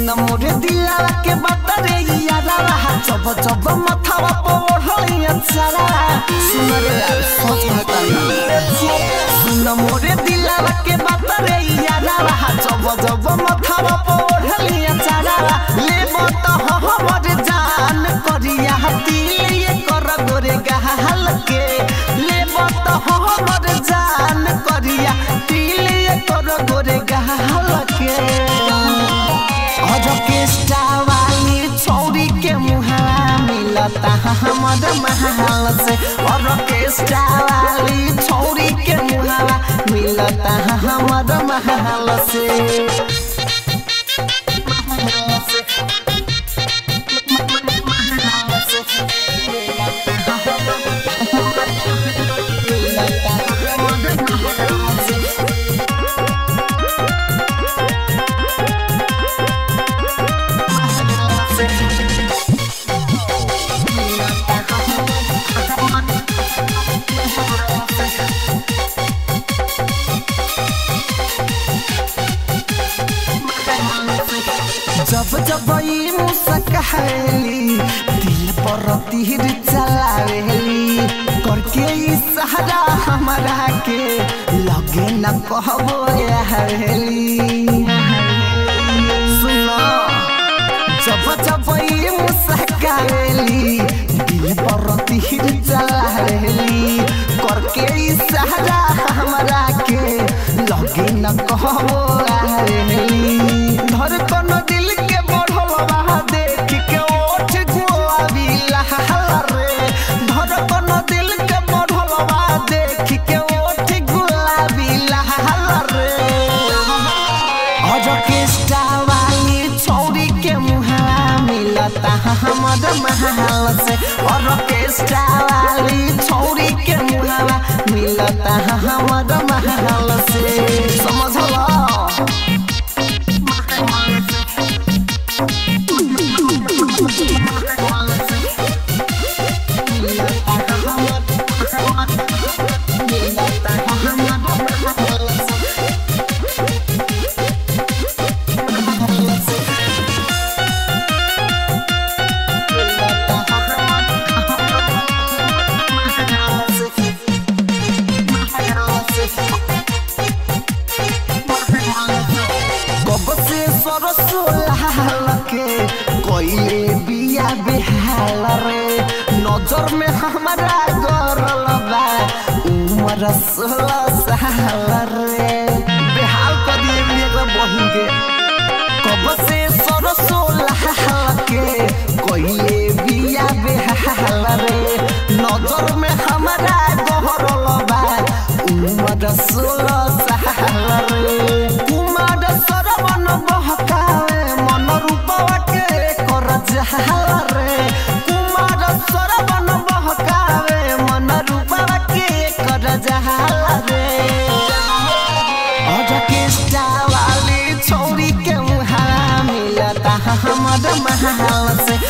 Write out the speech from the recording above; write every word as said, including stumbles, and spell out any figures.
सुन मोरे दिलवा के बात रे यारा जब जब मथवा पड़लिया सारा सुन रे यार सोच बताई सुन मोरे दिलवा के बात रे यारा जब जब मथवा पड़लिया सारा ले मत हमर जान करिया दिल ये कर गोरे गहल के ले मत हमर जान करिया दिल ये कर गोरे गहल के ऑर्केस्ट्रा वाली छोरी के मुहा मिलता हमर महल से ऑर्केस्ट्रा वाली छोरी के मुहा मिलता हमर महल से जब जब ई मुस्काली दिल पर तीर चलावेली करके इशारा हमरा के लगे न कहबो हवेली सुनो जब जब ई मुस्काली दिल पर तीर चलावेली करके इशारा हमरा के लगे न कहबो हवेली धर कोनो दिल के बढ़लवा देख के ओठ गुआबी लहल रे धर कोनो दिल के बढ़लवा देख के ओठ गुलाबी लहल रे ऑर्केस्ट्रा वाली छोरी के मुहा मिलता हमर महल से ऑर्केस्ट्रा वाली छोरी के मुहा मिलता हमर महल से समझ लो कोई बिया बेहाल रे नजर में हमारा गरल बा उम्र सोलह साल रे बेहाल कर दिए मेरे बहिन के कब से सरसो लाल के कोई बिया बेहाल रे नजर में हमारा गरल बा उम्र सोलह साल रे कुमार सरवन बहकावे मन रूपवा के कर जहल रे कुमार सरवन बहकावे मन रूपवा के कर जहल रे ऑर्केस्ट्रा वाली छोरी के मुहा मिलता हमर महल से